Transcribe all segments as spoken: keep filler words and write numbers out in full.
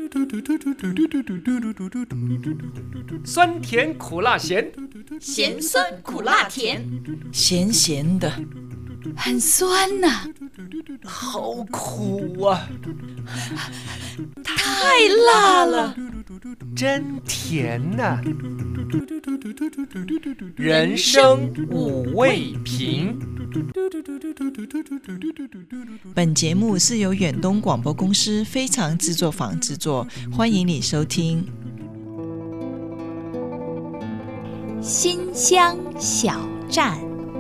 酸甜苦辣咸， 咸酸苦辣甜， 咸咸的， 很酸呐、啊， 好苦啊， 太辣了， 真甜呐、啊。人生五味瓶。 本节目是由远东广播公司非常制作坊制作，欢迎你收听。 新乡小站，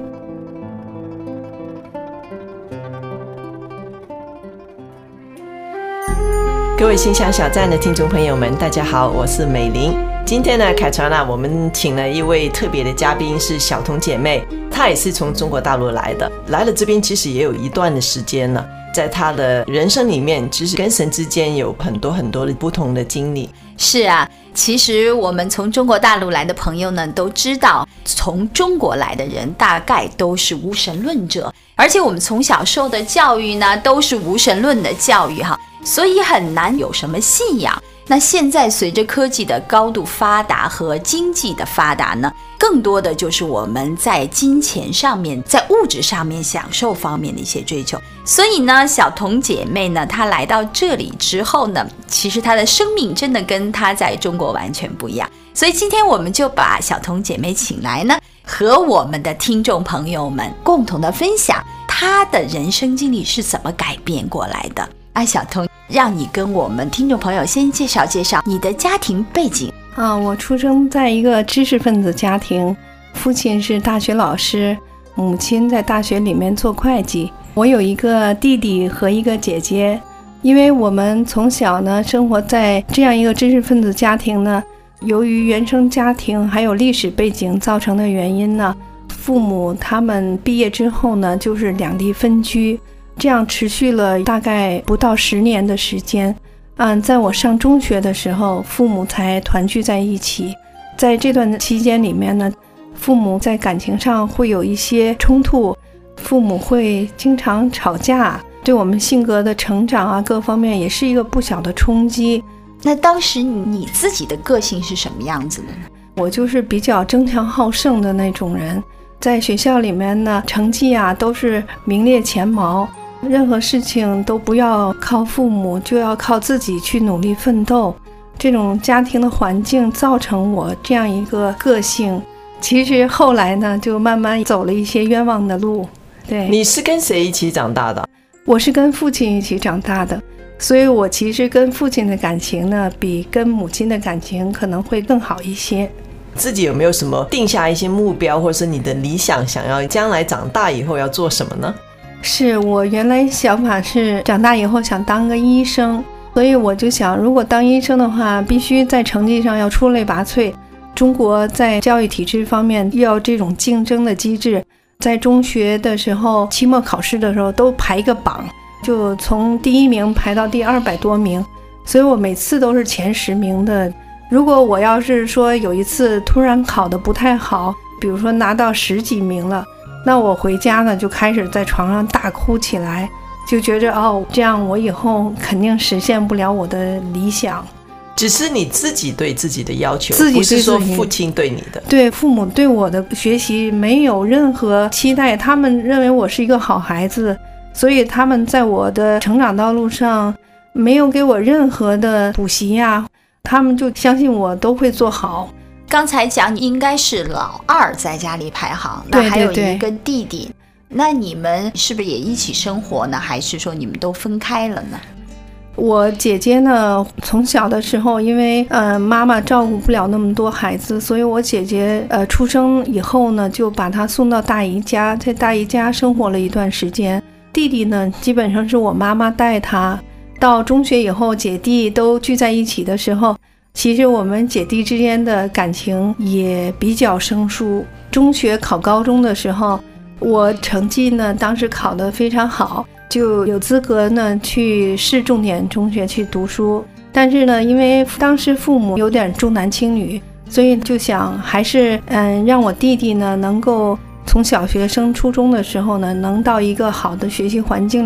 各位新乡小站的听众朋友们，大家好，我是美玲。今天呢，凯传啊，我们请了一位特别的嘉宾，是小彤姐妹，她也是从中国大陆来的，来了这边其实也有一段的时间了。在她的人生里面，其实跟神之间有很多很多的不同的经历。 是啊，其实我们从中国大陆来的朋友呢，都知道从中国来的人大概都是无神论者，而且我们从小受的教育呢，都是无神论的教育哈，所以很难有什么信仰。那现在随着科技的高度发达和经济的发达呢，更多的就是我们在金钱上面，在物质上面享受方面的一些追求。所以呢，小彤姐妹呢，她来到这里之后呢，其实她的生命真的跟她在中国完全不一样。所以今天我们就把小彤姐妹请来呢，和我们的听众朋友们共同的分享她的人生经历是怎么改变过来的。啊，小彤，让你跟我们听众朋友先介绍介绍你的家庭背景。 啊，我出生在一个知识分子家庭，父亲是大学老师，母亲在大学里面做会计。我有一个弟弟和一个姐姐。因为我们从小呢生活在这样一个知识分子家庭呢，由于原生家庭还有历史背景造成的原因呢，父母他们毕业之后呢就是两地分居，这样持续了大概不到十年的时间。嗯，在我上中学的时候，父母才团聚在一起。在这段期间里面呢，父母在感情上会有一些冲突，父母会经常吵架，对我们性格的成长啊各方面也是一个不小的冲击。 那当时你自己的个性是什么样子的呢？ 我就是比较争强好胜的那种人，在学校里面呢，成绩啊都是名列前茅，任何事情都不要靠父母，就要靠自己去努力奋斗。这种家庭的环境造成我这样一个个性。其实后来呢，就慢慢走了一些冤枉的路。对， 你是跟谁一起长大的？ 我是跟父亲一起长大的，所以我其实跟父亲的感情呢，比跟母亲的感情可能会更好一些。 自己有没有什么定下一些目标，或是你的理想，想要将来长大以后要做什么呢？ 是，我原来想法是长大以后想当个医生，所以我就想，如果当医生的话，必须在成绩上要出类拔萃。中国在教育体制方面要这种竞争的机制，在中学的时候，期末考试的时候都排一个榜，就从第一名排到第二百多名，所以我每次都是前十名的。如果我要是说有一次突然考得不太好，比如说拿到十几名了，那我回家呢就开始在床上大哭起来，就觉着哦，这样我以后肯定实现不了我的理想。 只是你自己对自己的要求， 自己对自己， 不是说父亲对你的。 对，父母对我的学习没有任何期待，他们认为我是一个好孩子，所以他们在我的成长道路上没有给我任何的补习呀，他们就相信我都会做好。 刚才讲你应该是老二在家里排行，那还有一个弟弟，对对对，那你们是不是也一起生活呢？还是说你们都分开了呢？ 我姐姐呢，从小的时候，因为呃妈妈照顾不了那么多孩子，所以我姐姐呃出生以后呢，就把她送到大姨家，在大姨家生活了一段时间。弟弟呢，基本上是我妈妈带他。到中学以后，姐弟都聚在一起的时候，其实我们姐弟之间的感情也比较生疏。中学考高中的时候，我成绩呢当时考得非常好，就有资格呢去市重点中学去读书。但是呢，因为当时父母有点重男轻女，所以就想还是嗯让我弟弟呢能够从小学升初中的时候呢，能到一个好的学习环境里，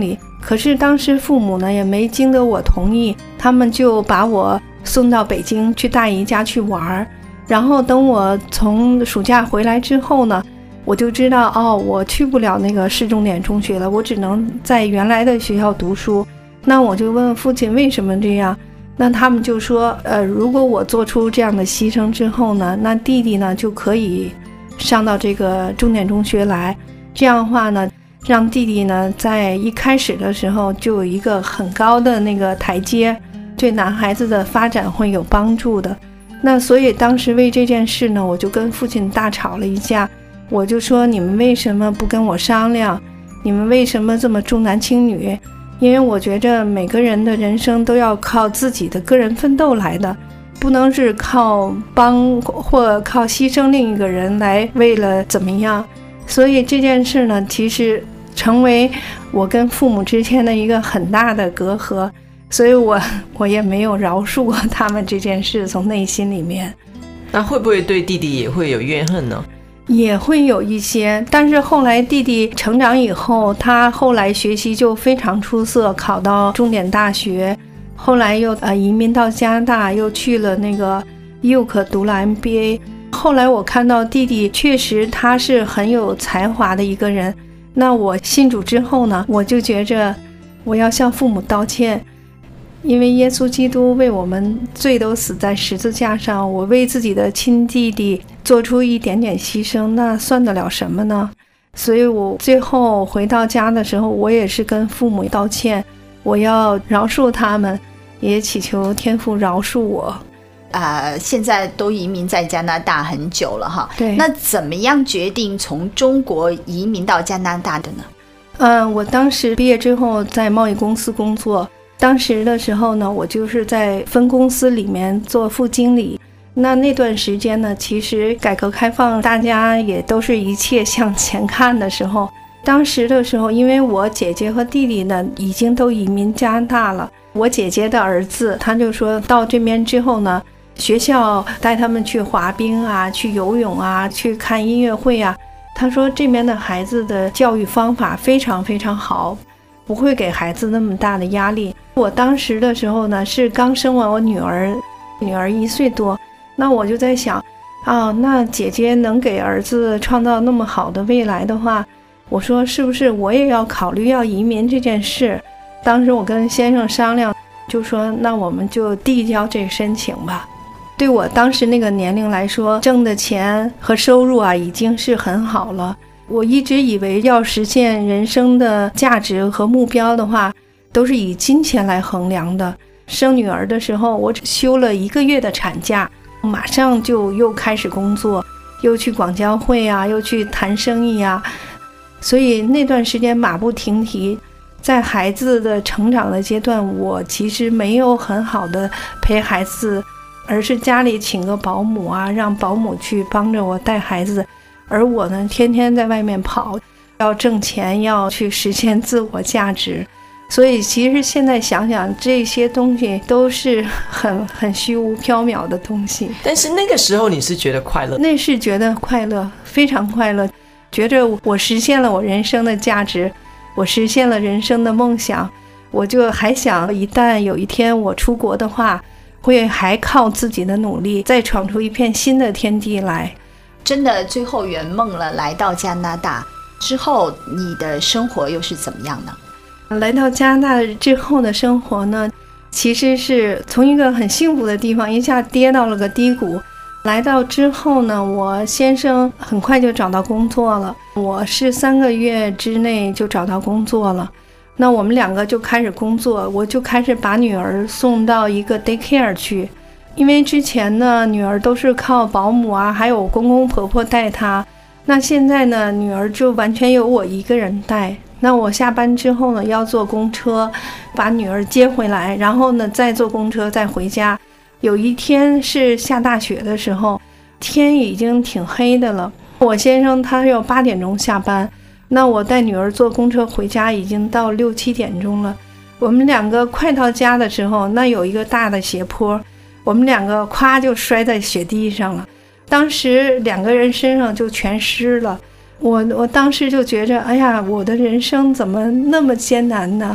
可是当时父母呢也没经得我同意，他们就把我送到北京去大姨家去玩。然后等我从暑假回来之后呢，我就知道哦，我去不了那个市重点中学了，我只能在原来的学校读书。那我就问父亲为什么这样，那他们就说呃，如果我做出这样的牺牲之后呢，那弟弟呢就可以上到这个重点中学来，这样的话呢，让弟弟呢在一开始的时候就有一个很高的那个台阶，对男孩子的发展会有帮助的。那所以当时为这件事呢，我就跟父亲大吵了一架，我就说你们为什么不跟我商量，你们为什么这么重男轻女？因为我觉着每个人的人生都要靠自己的个人奋斗来的，不能是靠帮或靠牺牲另一个人来为了怎么样。所以这件事呢，其实成为我跟父母之间的一个很大的隔阂，所以我我也没有饶恕过他们这件事，从内心里面。 那会不会对弟弟也会有怨恨呢？ 也会有一些，但是后来弟弟成长以后，他后来学习就非常出色，考到重点大学，后来又呃移民到加拿大，又去了那个 U C 读了 M B A。 后来我看到弟弟确实他是很有才华的一个人，那我信主之后呢，我就觉着我要向父母道歉，因为耶稣基督为我们罪都死在十字架上，我为自己的亲弟弟做出一点点牺牲，那算得了什么呢？所以我最后回到家的时候，我也是跟父母道歉，我要饶恕他们，也祈求天父饶恕我。 呃，现在都移民在加拿大很久了哈， 对， 那怎么样决定从中国移民到加拿大的呢？ 嗯，我当时毕业之后在贸易公司工作，当时的时候呢，我就是在分公司里面做副经理。那那段时间呢，其实改革开放大家也都是一切向前看的时候，当时的时候，因为我姐姐和弟弟呢已经都移民加拿大了，我姐姐的儿子他就说到这边之后呢，学校带他们去滑冰啊，去游泳啊，去看音乐会啊，他说这边的孩子的教育方法非常非常好，不会给孩子那么大的压力。我当时的时候呢是刚生完我女儿，女儿一岁多，那我就在想啊，那姐姐能给儿子创造那么好的未来的话，我说是不是我也要考虑要移民这件事。当时我跟先生商量，就说那我们就递交这个申请吧。对我当时那个年龄来说，挣的钱和收入啊已经是很好了。我一直以为要实现人生的价值和目标的话，都是以金钱来衡量的。生女儿的时候，我只休了一个月的产假，马上就又开始工作，又去广交会啊，又去谈生意啊，所以那段时间马不停蹄。在孩子的成长的阶段，我其实没有很好的陪孩子，而是家里请个保姆啊，让保姆去帮着我带孩子，而我呢天天在外面跑，要挣钱，要去实现自我价值。所以其实现在想想，这些东西都是很很虚无缥缈的东西。 但是那个时候你是觉得快乐？ 那是觉得快乐，非常快乐，觉着我实现了我人生的价值，我实现了人生的梦想。我就还想一旦有一天我出国的话，会还靠自己的努力再闯出一片新的天地来。 真的最后圆梦了，来到加拿大之后，你的生活又是怎么样呢？ 来到加拿大之后的生活呢，其实是从一个很幸福的地方一下跌到了个低谷。来到之后呢，我先生很快就找到工作了，我是三个月之内就找到工作了。那我们两个就开始工作，我就开始把女儿送到一个 daycare 去，因为之前呢女儿都是靠保姆啊还有公公婆婆带她，那现在呢女儿就完全由我一个人带。那我下班之后呢要坐公车把女儿接回来，然后呢再坐公车再回家。有一天是下大雪的时候，天已经挺黑的了，我先生他要八点钟下班，那我带女儿坐公车回家已经到六七点钟了。我们两个快到家的时候，那有一个大的斜坡，我们两个咵就摔在雪地上了，当时两个人身上就全湿了。我我当时就觉着，哎呀，我的人生怎么那么艰难呢？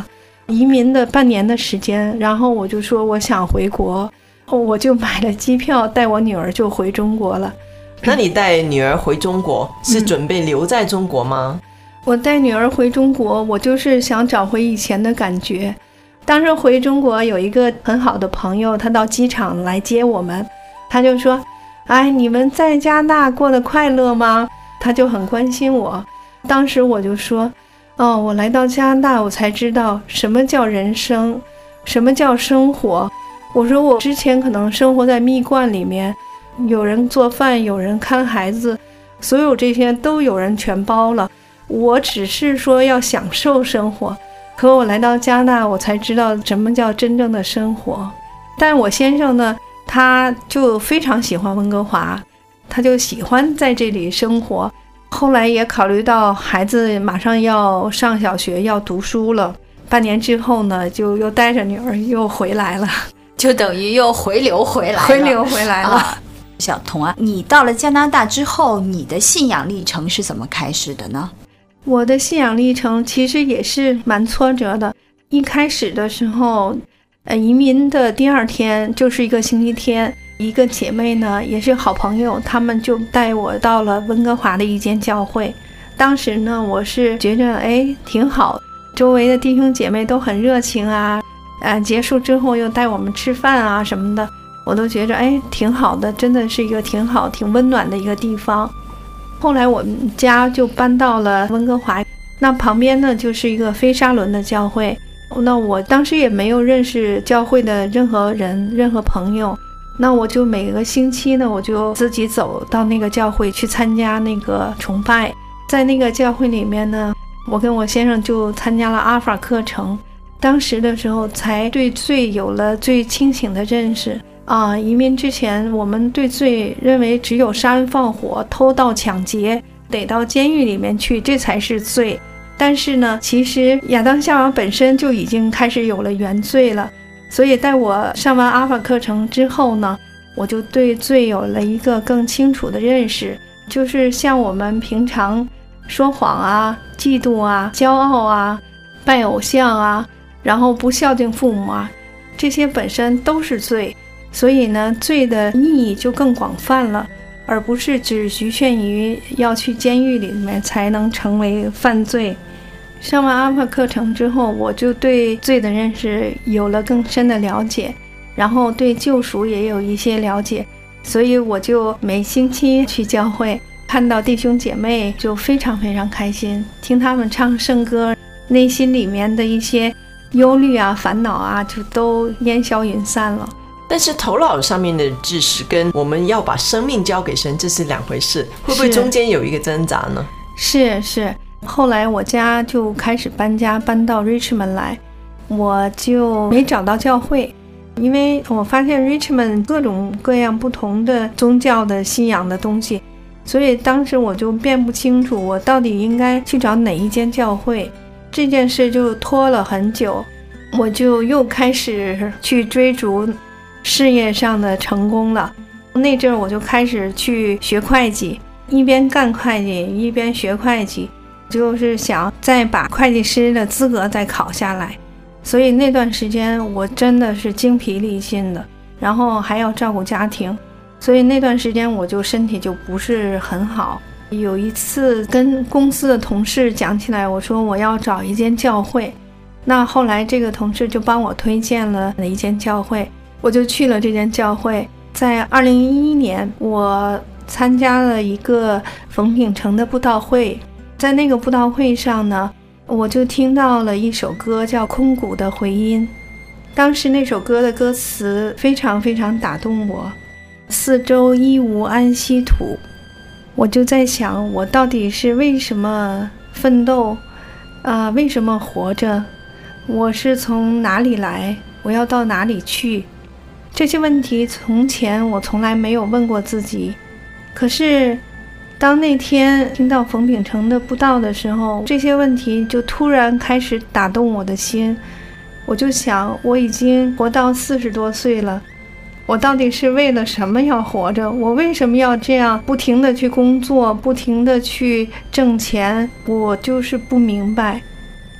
移民的半年的时间，然后我就说我想回国，我就买了机票带我女儿就回中国了。 那你带女儿回中国是准备留在中国吗？ 嗯，我带女儿回中国，我就是想找回以前的感觉。当时回中国有一个很好的朋友，他到机场来接我们，他就说，哎，你们在加拿大过得快乐吗？他就很关心我。当时我就说，哦，我来到加拿大我才知道什么叫人生，什么叫生活。我说我之前可能生活在蜜罐里面，有人做饭，有人看孩子，所有这些都有人全包了，我只是说要享受生活。可我来到加拿大我才知道什么叫真正的生活。但我先生呢，他就非常喜欢温哥华，他就喜欢在这里生活。后来也考虑到孩子马上要上小学要读书了，半年之后呢，就又带着女儿又回来了， 就等于又回流回来了。 回流回来了。 啊，小童啊，你到了加拿大之后，你的信仰历程是怎么开始的呢？ 我的信仰历程其实也是蛮挫折的。一开始的时候，呃，移民的第二天就是一个星期天，一个姐妹呢也是好朋友，她们就带我到了温哥华的一间教会。当时呢，我是觉得哎挺好，周围的弟兄姐妹都很热情啊，呃，结束之后又带我们吃饭啊什么的，我都觉着哎挺好的，真的是一个挺好挺温暖的一个地方。后来我们家就搬到了温哥华，那旁边呢就是一个非沙伦的教会。那我当时也没有认识教会的任何人任何朋友，那我就每个星期呢我就自己走到那个教会去参加那个崇拜。在那个教会里面呢，我跟我先生就参加了阿尔法课程，当时的时候才对罪有了最清醒的认识啊！移民之前，我们对罪认为只有杀人放火、偷盗抢劫，得到监狱里面去，这才是罪。但是呢，其实亚当夏娃本身就已经开始有了原罪了。所以在我上完阿尔法课程之后呢，我就对罪有了一个更清楚的认识，就是像我们平常说谎啊、嫉妒啊、骄傲啊、拜偶像啊，然后不孝敬父母啊，这些本身都是罪。所以呢，罪的意义就更广泛了，而不是只局限于要去监狱里面才能成为犯罪。上完阿尔法课程之后，我就对罪的认识有了更深的了解，然后对救赎也有一些了解，所以我就每星期去教会，看到弟兄姐妹就非常非常开心，听他们唱圣歌，内心里面的一些忧虑啊、烦恼啊就都烟消云散了。 但是头脑上面的知识跟我们要把生命交给神，这是两回事，会不会中间有一个挣扎呢？ 是是，后来我家就开始搬家，搬到 Richmond 来，我就没找到教会，因为我发现 Richmond 各种各样不同的宗教的信仰的东西，所以当时我就辨不清楚我到底应该去找哪一间教会。这件事就拖了很久，我就又开始去追逐事业上的成功了。那阵儿我就开始去学会计，一边干会计一边学会计，就是想再把会计师的资格再考下来。所以那段时间我真的是精疲力尽的，然后还要照顾家庭，所以那段时间我就身体就不是很好。有一次跟公司的同事讲起来，我说我要找一间教会，那后来这个同事就帮我推荐了一间教会，我就去了这间教会。在二零一一年，我参加了一个冯秉成的布道会，在那个布道会上呢，我就听到了一首歌叫《空谷的回音》。当时那首歌的歌词非常非常打动我，四周一无安息土。我就在想，我到底是为什么奋斗啊、呃？为什么活着？我是从哪里来？我要到哪里去？这些问题从前我从来没有问过自己。可是当那天听到冯秉成的布道的时候，这些问题就突然开始打动我的心。我就想，我已经活到四十多岁了，我到底是为了什么要活着？我为什么要这样不停地去工作，不停地去挣钱？我就是不明白。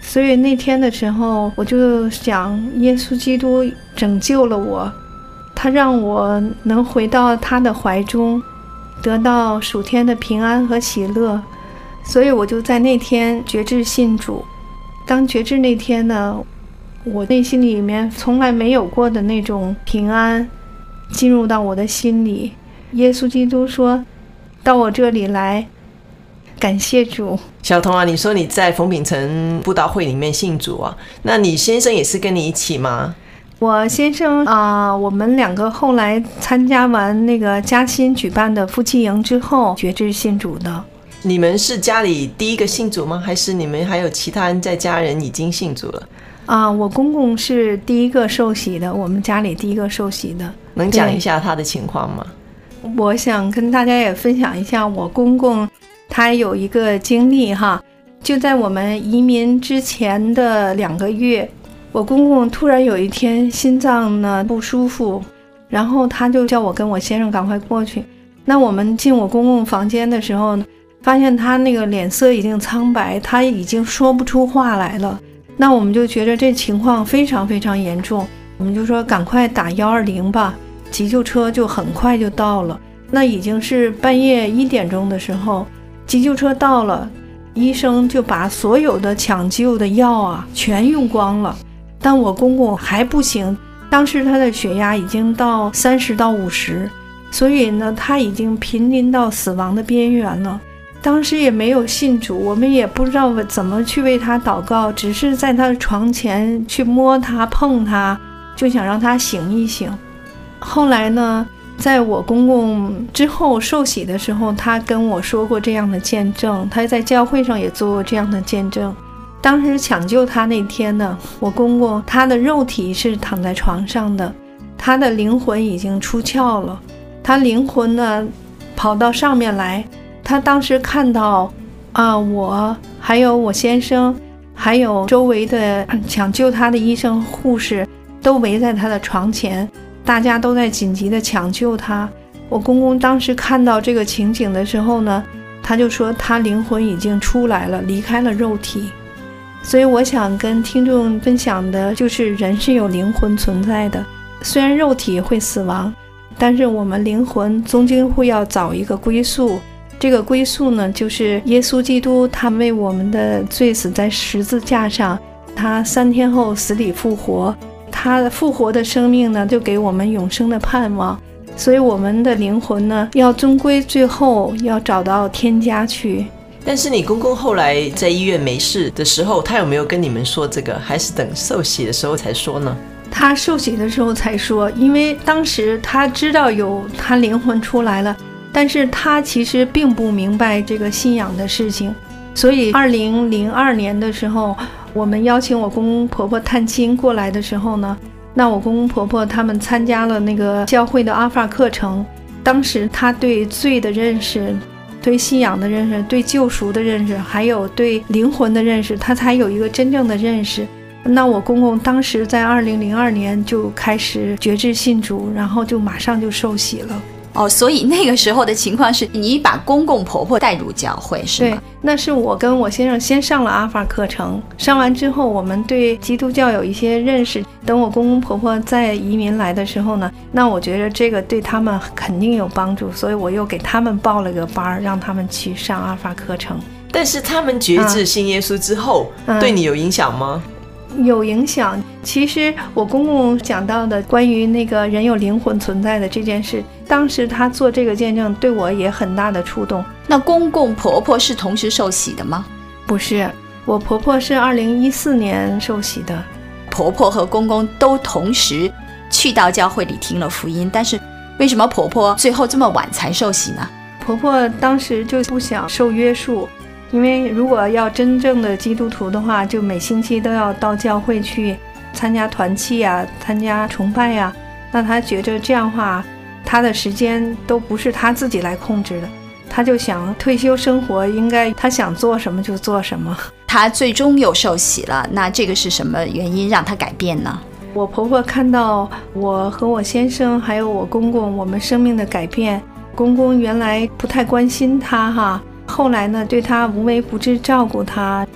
所以那天的时候，我就想，耶稣基督拯救了我，他让我能回到他的怀中，得到属天的平安和喜乐。所以我就在那天决志信主。当决志那天呢，我内心里面从来没有过的那种平安进入到我的心里。耶稣基督说到我这里来，感谢主。 小彤啊，你说你在冯秉成布道会里面信主啊，那你先生也是跟你一起吗？ 我先生啊、呃，我们两个后来参加完那个嘉兴举办的夫妻营之后决志信主的。 你们是家里第一个信主吗？还是你们还有其他人在家人已经信主了？ 啊、呃，我公公是第一个受洗的，我们家里第一个受洗的。 能讲一下他的情况吗？ 我想跟大家也分享一下我公公他有一个经历哈，就在我们移民之前的两个月，我公公突然有一天心脏呢不舒服，然后他就叫我跟我先生赶快过去。那我们进我公公房间的时候呢，发现他那个脸色已经苍白，他已经说不出话来了。那我们就觉得这情况非常非常严重，我们就说赶快打一二零吧。急救车就很快就到了，那已经是半夜一点钟的时候，急救车到了，医生就把所有的抢救的药啊全用光了，但我公公还不行，当时他的血压已经到三十到五十，所以呢他已经濒临到死亡的边缘了。当时也没有信主，我们也不知道怎么去为他祷告，只是在他的床前去摸他碰他，就想让他醒一醒。后来呢，在我公公之后受洗的时候，他跟我说过这样的见证，他在教会上也做过这样的见证。当时抢救他那天呢，我公公他的肉体是躺在床上的，他的灵魂已经出窍了，他灵魂呢跑到上面来，他当时看到啊，我还有我先生还有周围的抢救他的医生护士都围在他的床前，大家都在紧急的抢救他。我公公当时看到这个情景的时候呢，他就说他灵魂已经出来了，离开了肉体。所以我想跟听众分享的就是人是有灵魂存在的，虽然肉体会死亡，但是我们灵魂终究会要找一个归宿。这个归宿呢，就是耶稣基督他为我们的罪死在十字架上，他三天后死里复活，他复活的生命呢就给我们永生的盼望。所以我们的灵魂呢要终归最后要找到天家去。 但是你公公后来在医院没事的时候，他有没有跟你们说这个，还是等受洗的时候才说呢？ 他受洗的时候才说，因为当时他知道有他灵魂出来了，但是他其实并不明白这个信仰的事情。所以二零零二年的时候，我们邀请我公公婆婆探亲过来的时候呢，那我公公婆婆他们参加了那个教会的阿法课程，当时他对罪的认识，对信仰的认识，对救赎的认识，还有对灵魂的认识，他才有一个真正的认识。那我公公当时在二零零二年就开始决志信主，然后就马上就受洗了。 哦，所以那个时候的情况是你把公公婆婆带入教会是吗？ 对，那是我跟我先生先上了阿法课程，上完之后我们对基督教有一些认识，等我公公婆婆再移民来的时候呢，那我觉得这个对他们肯定有帮助，所以我又给他们报了个班，让他们去上阿法课程。 但是他们决志信耶稣之后、嗯、对你有影响吗？ 有影响。其实我公公讲到的关于那个人有灵魂存在的这件事，当时他做这个见证对我也很大的触动。 那公公婆婆是同时受洗的吗？ 不是，我婆婆是二零一四年受洗的。 婆婆和公公都同时去到教会里听了福音，但是为什么婆婆最后这么晚才受洗呢？ 婆婆当时就不想受约束，因为如果要真正的基督徒的话，就每星期都要到教会去参加团契啊，参加崇拜啊，那她觉得这样的话她的时间都不是她自己来控制的，她就想退休生活应该她想做什么就做什么。 她最终又受洗了，那这个是什么原因让她改变呢？ 我婆婆看到我和我先生还有我公公我们生命的改变，公公原来不太关心她哈，后来呢对她无微不至照顾她，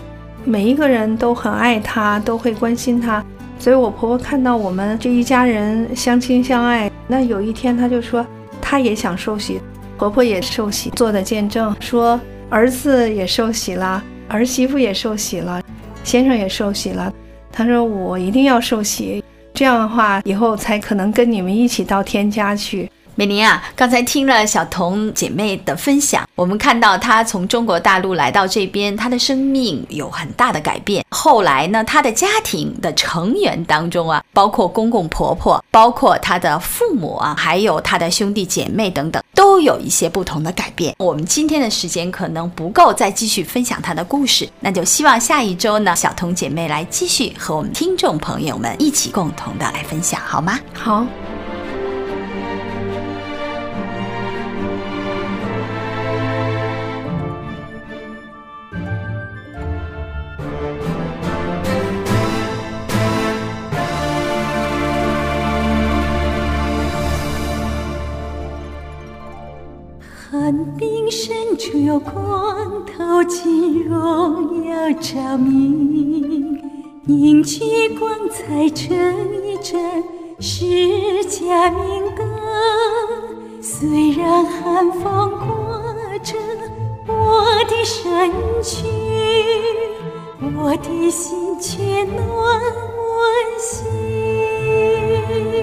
每一个人都很爱她，都会关心她。所以我婆婆看到我们这一家人相亲相爱，那有一天她就说她也想受洗，婆婆也受洗，做的见证说儿子也受洗了，儿媳妇也受洗了，先生也受洗了。她说我一定要受洗，这样的话以后才可能跟你们一起到天家去。 美玲啊，刚才听了小彤姐妹的分享，我们看到她从中国大陆来到这边，她的生命有很大的改变。后来呢，她的家庭的成员当中啊，包括公公婆婆，包括她的父母啊，还有她的兄弟姐妹等等，都有一些不同的改变。我们今天的时间可能不够再继续分享她的故事，那就希望下一周呢，小彤姐妹来继续和我们听众朋友们一起共同的来分享，好吗？ 好。 寒冰深处有光，透进荣耀照明，凝聚光彩成一盏释迦明灯。虽然寒风刮着我的身躯，我的心却暖温馨。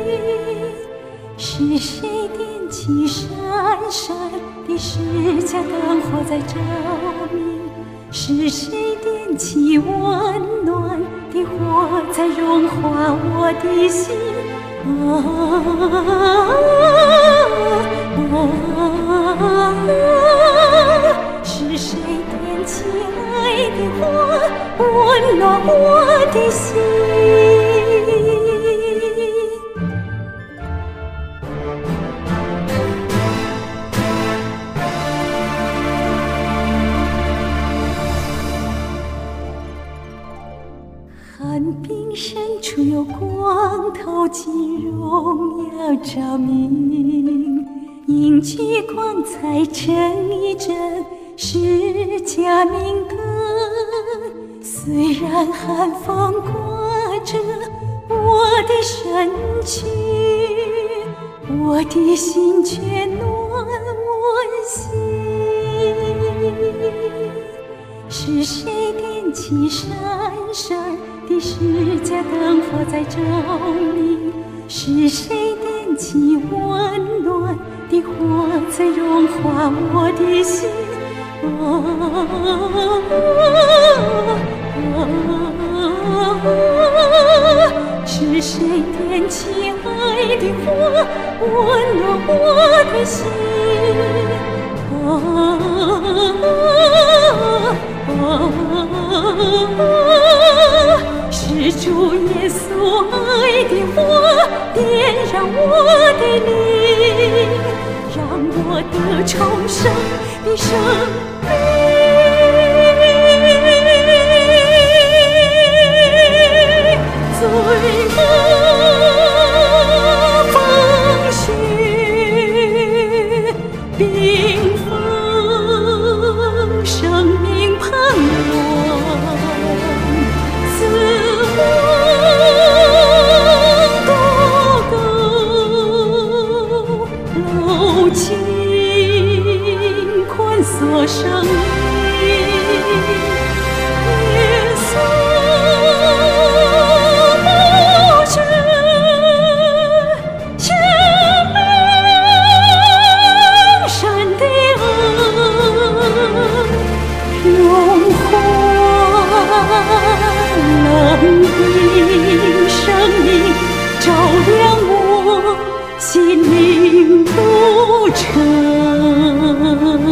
是谁点起闪闪的释迦灯火在照明？是谁点起温暖的火在融化我的心？啊啊啊！是谁点起爱的火，温暖我的心？寒冰深处有光，透进荣耀照明，凝聚光彩成一盏释迦明灯。虽然寒风刮着我的身躯，我的心却暖温馨。是谁点起闪闪的释迦灯火在照明？是谁点起温暖的火在融化我的心？啊啊啊！是谁点起爱的火，温暖我的心？啊啊！是主耶稣爱的火点燃我的灵，让我得重生的生命。最后风雪冰封生命盼望，赐我多够柔情宽锁生命。耶稣心灵路程。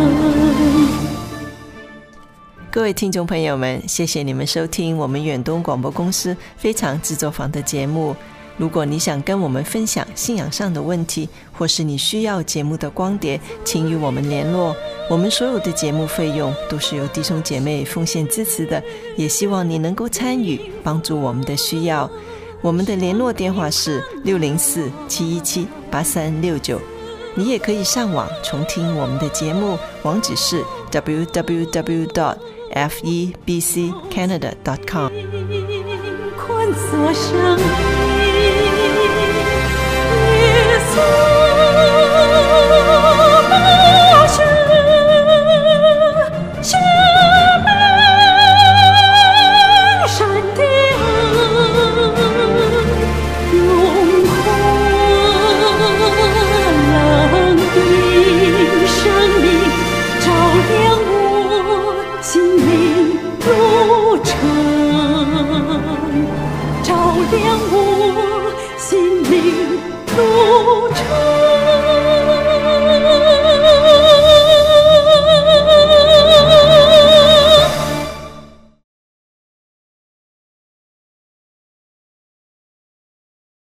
各位听众朋友们，谢谢你们收听我们远东广播公司非常制作坊的节目。如果你想跟我们分享信仰上的问题，或是你需要节目的光碟，请与我们联络。我们所有的节目费用都是由弟兄姐妹奉献支持的，也希望你能够参与，帮助我们的需要。我们的联络电话是六零四七一七八三六九，你也可以上网重听我们的节目，网址是 double-u double-u double-u dot f e b c canada dot com。 宽锁生命，耶稣。